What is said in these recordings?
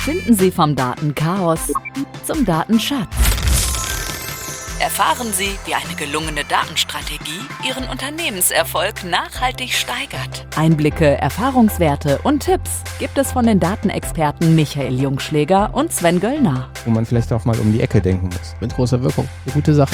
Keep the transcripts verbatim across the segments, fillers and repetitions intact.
Finden Sie vom Datenchaos zum Datenschatz. Erfahren Sie, wie eine gelungene Datenstrategie Ihren Unternehmenserfolg nachhaltig steigert. Einblicke, Erfahrungswerte und Tipps gibt es von den Datenexperten Michael Jungschläger und Sven Göllner. Wo man vielleicht auch mal um die Ecke denken muss. Mit großer Wirkung. Eine gute Sache.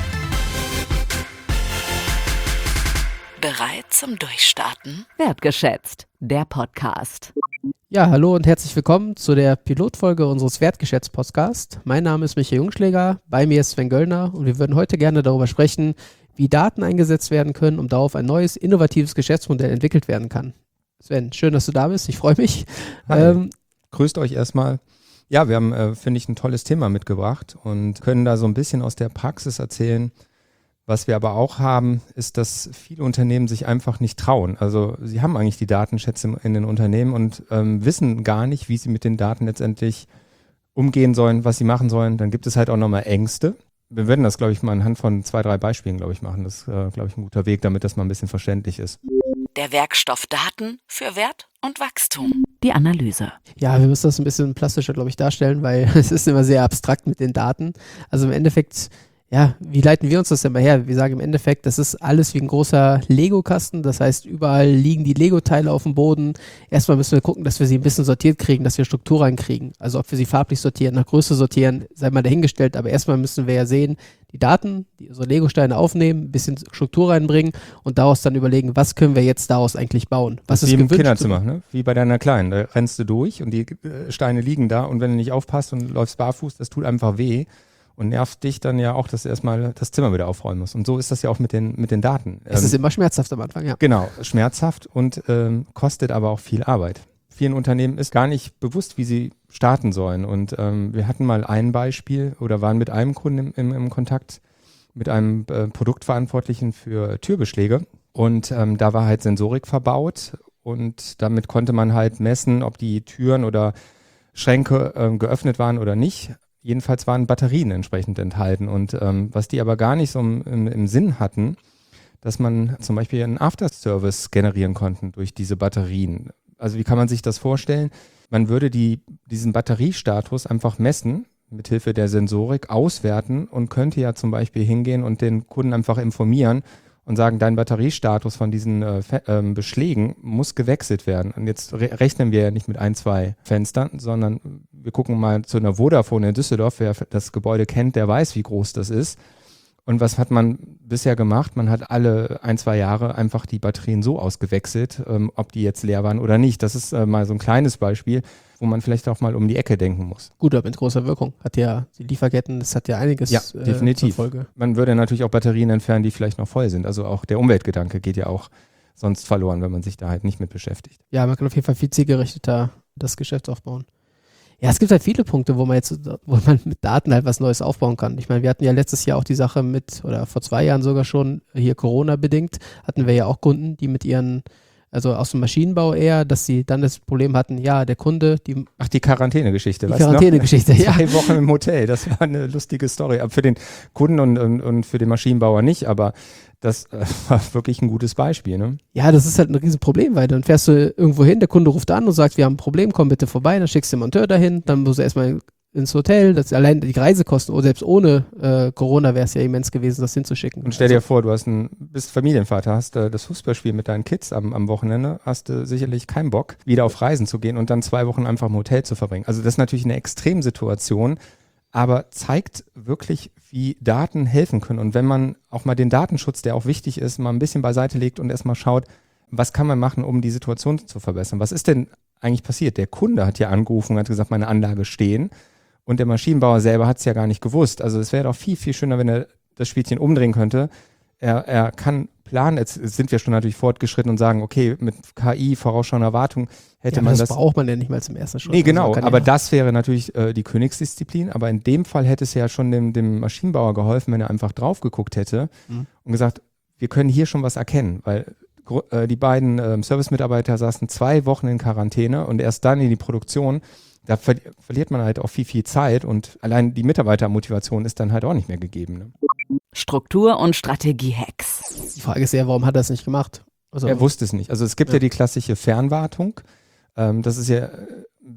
Bereit zum Durchstarten? Wertgeschätzt, der Podcast. Ja, hallo und herzlich willkommen zu der Pilotfolge unseres Wertgeschätzt-Podcasts. Mein Name ist Michael Jungschläger, bei mir ist Sven Göllner und wir würden heute gerne darüber sprechen, wie Daten eingesetzt werden können, um darauf ein neues, innovatives Geschäftsmodell entwickelt werden kann. Sven, schön, dass du da bist, ich freue mich. Ähm, Grüßt euch erstmal. Ja, wir haben, äh, finde ich, ein tolles Thema mitgebracht und können da so ein bisschen aus der Praxis erzählen. Was wir aber auch haben, ist, dass viele Unternehmen sich einfach nicht trauen. Also sie haben eigentlich die Datenschätze in den Unternehmen und ähm, wissen gar nicht, wie sie mit den Daten letztendlich umgehen sollen, was sie machen sollen. Dann gibt es halt auch nochmal Ängste. Wir werden das, glaube ich, mal anhand von zwei, drei Beispielen, glaube ich, machen. Das ist, äh, glaube ich, ein guter Weg, damit das mal ein bisschen verständlich ist. Der Werkstoff Daten für Wert und Wachstum. Die Analyse. Ja, wir müssen das ein bisschen plastischer, glaube ich, darstellen, weil es ist immer sehr abstrakt mit den Daten. Also im Endeffekt... Ja, wie leiten wir uns das denn mal her? Wir sagen im Endeffekt, das ist alles wie ein großer Lego-Kasten. Das heißt, überall liegen die Lego-Teile auf dem Boden. Erstmal müssen wir gucken, dass wir sie ein bisschen sortiert kriegen, dass wir Struktur reinkriegen. Also ob wir sie farblich sortieren, nach Größe sortieren, sei mal dahingestellt. Aber erstmal müssen wir ja sehen, die Daten, die unsere Lego-Steine aufnehmen, ein bisschen Struktur reinbringen und daraus dann überlegen, was können wir jetzt daraus eigentlich bauen? Was ist wie im Kinderzimmer, ne? Wie bei deiner Kleinen. Da rennst du durch und die Steine liegen da und wenn du nicht aufpasst und läufst barfuß, das tut einfach weh. Und nervt dich dann ja auch, dass du erstmal das Zimmer wieder aufräumen musst. Und so ist das ja auch mit den, mit den Daten. Es ähm, ist immer schmerzhaft am Anfang, ja. Genau, schmerzhaft und ähm, kostet aber auch viel Arbeit. Vielen Unternehmen ist gar nicht bewusst, wie sie starten sollen. Und ähm, wir hatten mal ein Beispiel oder waren mit einem Kunden im, im, im Kontakt, mit einem äh, Produktverantwortlichen für Türbeschläge. Und ähm, da war halt Sensorik verbaut und damit konnte man halt messen, ob die Türen oder Schränke äh, geöffnet waren oder nicht. Jedenfalls waren Batterien entsprechend enthalten und ähm, was die aber gar nicht so im, im, im Sinn hatten, dass man zum Beispiel einen After-Service generieren konnte durch diese Batterien. Also wie kann man sich das vorstellen? Man würde die, diesen Batteriestatus einfach messen, mithilfe der Sensorik auswerten und könnte ja zum Beispiel hingehen und den Kunden einfach informieren und sagen, dein Batteriestatus von diesen äh, äh, Beschlägen muss gewechselt werden. Und jetzt re- rechnen wir ja nicht mit ein, zwei Fenstern, sondern wir gucken mal zu einer Vodafone in Düsseldorf. Wer das Gebäude kennt, der weiß, wie groß das ist. Und was hat man bisher gemacht? Man hat alle ein, zwei Jahre einfach die Batterien so ausgewechselt, ähm, ob die jetzt leer waren oder nicht. Das ist äh, mal so ein kleines Beispiel, wo man vielleicht auch mal um die Ecke denken muss. Gut, aber mit großer Wirkung. Hat ja die Lieferketten, das hat ja einiges ja, äh, definitiv. zur Folge. Man würde natürlich auch Batterien entfernen, die vielleicht noch voll sind. Also auch der Umweltgedanke geht ja auch sonst verloren, wenn man sich da halt nicht mit beschäftigt. Ja, man kann auf jeden Fall viel zielgerichteter das Geschäft aufbauen. Ja, es gibt halt viele Punkte, wo man jetzt, wo man mit Daten halt was Neues aufbauen kann. Ich meine, wir hatten ja letztes Jahr auch die Sache mit, oder vor zwei Jahren sogar schon, hier Corona-bedingt, hatten wir ja auch Kunden, die mit ihren, also aus dem Maschinenbau eher, dass sie dann das Problem hatten, ja, der Kunde, die... Ach, die Quarantäne-Geschichte, die weißt du noch? Quarantäne-Geschichte, ja. Zwei Wochen im Hotel, das war eine lustige Story. Aber für den Kunden und, und, und für den Maschinenbauer nicht, aber das äh, war wirklich ein gutes Beispiel, ne? Ja, das ist halt ein Riesenproblem, weil dann fährst du irgendwo hin, der Kunde ruft an und sagt, wir haben ein Problem, komm bitte vorbei, dann schickst du den Monteur dahin, dann musst du erstmal ins Hotel, das allein die Reisekosten, oder selbst ohne äh, Corona wäre es ja immens gewesen, das hinzuschicken. Und stell dir also, vor, du hast ein, bist Familienvater, hast äh, das Fußballspiel mit deinen Kids am, am Wochenende, hast du äh, sicherlich keinen Bock, wieder auf Reisen zu gehen und dann zwei Wochen einfach im Hotel zu verbringen. Also das ist natürlich eine Extremsituation, aber zeigt wirklich, wie Daten helfen können. Und wenn man auch mal den Datenschutz, der auch wichtig ist, mal ein bisschen beiseite legt und erstmal schaut, was kann man machen, um die Situation zu verbessern? Was ist denn eigentlich passiert? Der Kunde hat ja angerufen und hat gesagt, meine Anlage stehen. Und der Maschinenbauer selber hat es ja gar nicht gewusst. Also es wäre doch viel, viel schöner, wenn er das Spielchen umdrehen könnte. Er, er kann planen, jetzt sind wir schon natürlich fortgeschritten und sagen, okay, mit K I, vorausschauender Erwartung, hätte ja, man das das... das braucht man ja nicht mal zum ersten Schritt. Nee, genau, also aber ja das wäre natürlich äh, die Königsdisziplin. Aber in dem Fall hätte es ja schon dem, dem Maschinenbauer geholfen, wenn er einfach drauf geguckt hätte mhm. und gesagt, wir können hier schon was erkennen, weil äh, die beiden äh, Service-Mitarbeiter saßen zwei Wochen in Quarantäne und erst dann in die Produktion. Da ver- verliert man halt auch viel, viel Zeit und allein die Mitarbeitermotivation ist dann halt auch nicht mehr gegeben. Ne? Struktur- und Strategie-Hacks. Die Frage ist ja, warum hat er es nicht gemacht? Also, er wusste es nicht. Also es gibt ja, ja die klassische Fernwartung. Ähm, das ist ja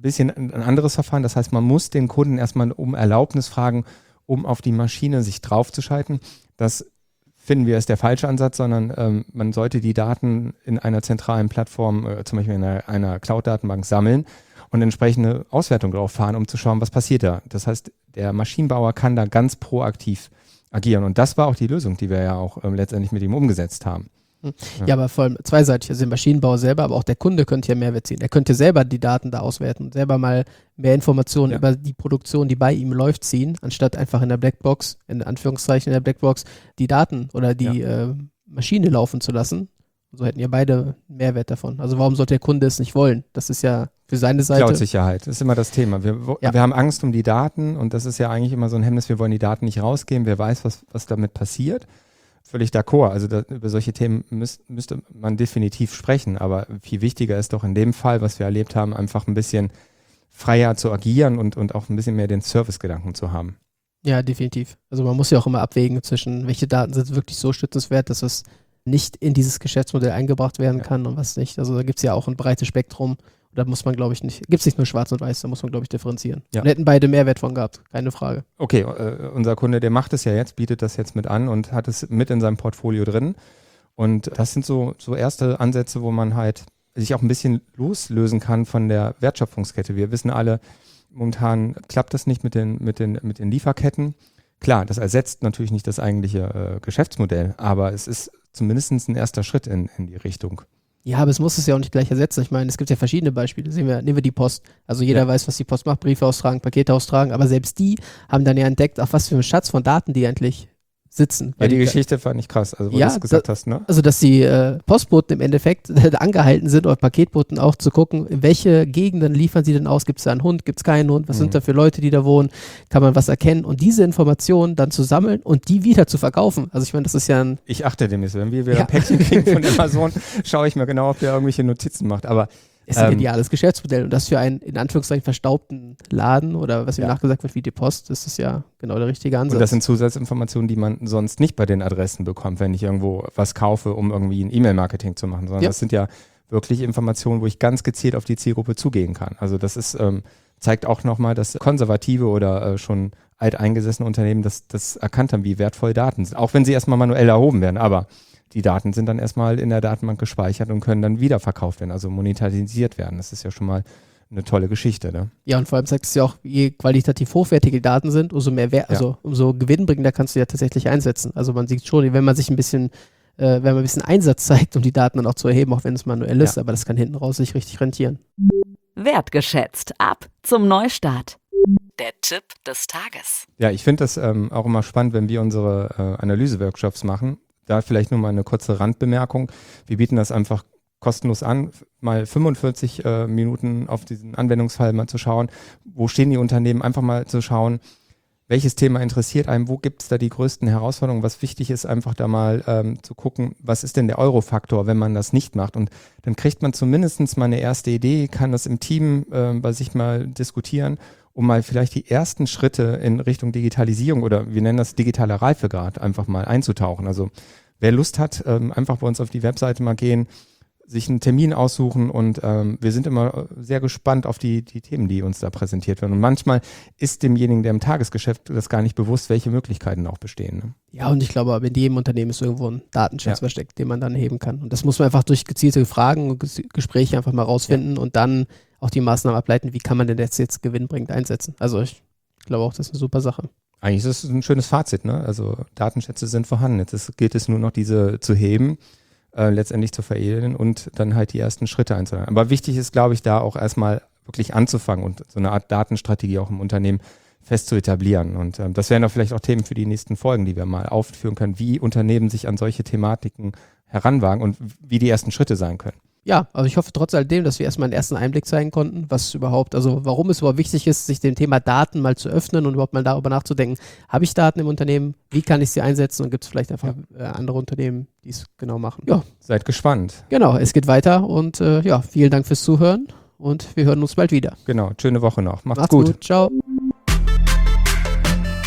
bisschen ein anderes Verfahren. Das heißt, man muss den Kunden erstmal um Erlaubnis fragen, um auf die Maschine sich draufzuschalten. Das finden wir ist der falsche Ansatz, sondern ähm, man sollte die Daten in einer zentralen Plattform, äh, zum Beispiel in einer, einer Cloud-Datenbank sammeln und entsprechende Auswertung drauf fahren, um zu schauen, was passiert da. Das heißt, der Maschinenbauer kann da ganz proaktiv agieren. Und das war auch die Lösung, die wir ja auch ähm, letztendlich mit ihm umgesetzt haben. Ja. ja, aber vor allem zweiseitig. Also der Maschinenbauer selber, aber auch der Kunde könnte ja Mehrwert ziehen. Er könnte selber die Daten da auswerten und selber mal mehr Informationen ja. über die Produktion, die bei ihm läuft, ziehen, anstatt einfach in der Blackbox, in Anführungszeichen in der Blackbox, die Daten oder die ja. äh, Maschine laufen zu lassen. So hätten ja beide Mehrwert davon. Also warum sollte der Kunde es nicht wollen? Das ist ja für seine Seite. Cloud-Sicherheit ist immer das Thema. Wir, ja. wir haben Angst um die Daten und das ist ja eigentlich immer so ein Hemmnis. Wir wollen die Daten nicht rausgeben. Wer weiß, was, was damit passiert. Völlig d'accord. Also da, über solche Themen müß, müsste man definitiv sprechen. Aber viel wichtiger ist doch in dem Fall, was wir erlebt haben, einfach ein bisschen freier zu agieren und, und auch ein bisschen mehr den Servicegedanken zu haben. Ja, definitiv. Also man muss ja auch immer abwägen zwischen, welche Daten sind wirklich so schützenswert, dass es nicht in dieses Geschäftsmodell eingebracht werden ja. kann und was nicht. Also da gibt es ja auch ein breites Spektrum. Da muss man, glaube ich, nicht, gibt es nicht nur schwarz und weiß, da muss man, glaube ich, differenzieren. Ja. Und hätten beide Mehrwert von gehabt, keine Frage. Okay, äh, unser Kunde, der macht es ja jetzt, bietet das jetzt mit an und hat es mit in seinem Portfolio drin. Und das sind so, so erste Ansätze, wo man halt sich auch ein bisschen loslösen kann von der Wertschöpfungskette. Wir wissen alle, momentan klappt das nicht mit den, mit den, mit den Lieferketten. Klar, das ersetzt natürlich nicht das eigentliche äh, Geschäftsmodell, aber es ist zumindest ein erster Schritt in, in die Richtung. Ja, aber es muss es ja auch nicht gleich ersetzen. Ich meine, es gibt ja verschiedene Beispiele. Sehen wir, nehmen wir die Post. Also jeder ja. weiß, was die Post macht, Briefe austragen, Pakete austragen, aber selbst die haben dann ja entdeckt, auf was für einen Schatz von Daten die endlich sitzen. Ja, die, die Geschichte fand ich krass, also wo ja, du es gesagt da, hast, ne? Also, dass die äh, Postboten im Endeffekt angehalten sind, oder Paketboten auch zu gucken, in welche Gegenden liefern sie denn aus? Gibt es da einen Hund, gibt es keinen Hund? Was mhm. sind da für Leute, die da wohnen? Kann man was erkennen? Und diese Informationen dann zu sammeln und die wieder zu verkaufen. Also ich meine, das ist ja ein... Ich achte demnächst, wenn wir wieder ja. ein Päckchen kriegen von Amazon, schaue ich mir genau, ob der irgendwelche Notizen macht, aber es ist ein ähm, ideales Geschäftsmodell und das für einen in Anführungszeichen verstaubten Laden oder was ihm ja. nachgesagt wird wie die Post, das ist ja genau der richtige Ansatz. Und das sind Zusatzinformationen, die man sonst nicht bei den Adressen bekommt, wenn ich irgendwo was kaufe, um irgendwie ein E-Mail-Marketing zu machen, sondern ja. das sind ja wirklich Informationen, wo ich ganz gezielt auf die Zielgruppe zugehen kann. Also das ist, ähm, zeigt auch nochmal, dass konservative oder äh, schon alteingesessene Unternehmen das, das erkannt haben, wie wertvoll Daten sind, auch wenn sie erstmal manuell erhoben werden, aber die Daten sind dann erstmal in der Datenbank gespeichert und können dann wiederverkauft werden, also monetarisiert werden. Das ist ja schon mal eine tolle Geschichte, ne? Ja, und vor allem sagt es ja auch, je qualitativ hochwertige Daten sind, umso mehr Wert, ja. also umso gewinnbringender kannst du ja tatsächlich einsetzen. Also man sieht schon, wenn man sich ein bisschen, äh, wenn man ein bisschen Einsatz zeigt, um die Daten dann auch zu erheben, auch wenn es manuell ist, ja. aber das kann hinten raus sich richtig rentieren. Wertgeschätzt. Ab zum Neustart. Der Tipp des Tages. Ja, ich finde das ähm, auch immer spannend, wenn wir unsere äh, Analyse-Workshops machen. Da vielleicht nur mal eine kurze Randbemerkung. Wir bieten das einfach kostenlos an, mal fünfundvierzig äh, Minuten auf diesen Anwendungsfall mal zu schauen. Wo stehen die Unternehmen? Einfach mal zu schauen, welches Thema interessiert einem, wo gibt es da die größten Herausforderungen? Was wichtig ist, einfach da mal ähm, zu gucken, was ist denn der Euro-Faktor, wenn man das nicht macht? Und dann kriegt man zumindest mal eine erste Idee, kann das im Team äh, bei sich mal diskutieren, um mal vielleicht die ersten Schritte in Richtung Digitalisierung oder wir nennen das digitaler Reifegrad einfach mal einzutauchen. Also wer Lust hat, ähm, einfach bei uns auf die Webseite mal gehen, sich einen Termin aussuchen und ähm, wir sind immer sehr gespannt auf die, die Themen, die uns da präsentiert werden. Und manchmal ist demjenigen, der im Tagesgeschäft das gar nicht bewusst, welche Möglichkeiten auch bestehen. Ne? Ja, und ich glaube, in jedem Unternehmen ist irgendwo ein Datenschutz ja. versteckt, den man dann heben kann. Und das muss man einfach durch gezielte Fragen und Ges- Gespräche einfach mal rausfinden ja. und dann auch die Maßnahmen ableiten, wie kann man denn das jetzt gewinnbringend einsetzen. Also ich glaube auch, das ist eine super Sache. Eigentlich ist es ein schönes Fazit, ne? Also Datenschätze sind vorhanden. Jetzt ist, gilt es nur noch, diese zu heben, äh, letztendlich zu veredeln und dann halt die ersten Schritte einzuleiten. Aber wichtig ist, glaube ich, da auch erstmal wirklich anzufangen und so eine Art Datenstrategie auch im Unternehmen fest zu etablieren. Und ähm, das wären auch vielleicht auch Themen für die nächsten Folgen, die wir mal aufführen können, wie Unternehmen sich an solche Thematiken heranwagen und wie die ersten Schritte sein können. Ja, also ich hoffe trotz alledem, dass wir erstmal einen ersten Einblick zeigen konnten, was überhaupt, also warum es überhaupt wichtig ist, sich dem Thema Daten mal zu öffnen und überhaupt mal darüber nachzudenken, habe ich Daten im Unternehmen, wie kann ich sie einsetzen und gibt es vielleicht einfach ja. äh, andere Unternehmen, die es genau machen. Ja. Seid gespannt. Genau, es geht weiter und äh, ja, vielen Dank fürs Zuhören und wir hören uns bald wieder. Genau, schöne Woche noch. Macht's, Macht's gut. gut. Ciao.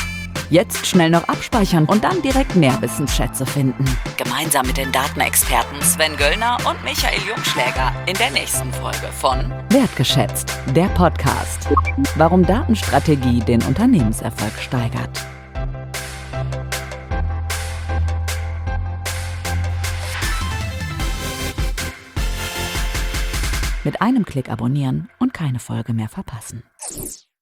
Jetzt schnell noch abspeichern und dann direkt Nährwissensschätze finden. Gemeinsam mit den Datenexperten Sven Göllner und Michael Jungschläger in der nächsten Folge von Wertgeschätzt, der Podcast. Warum Datenstrategie den Unternehmenserfolg steigert. Mit einem Klick abonnieren und keine Folge mehr verpassen.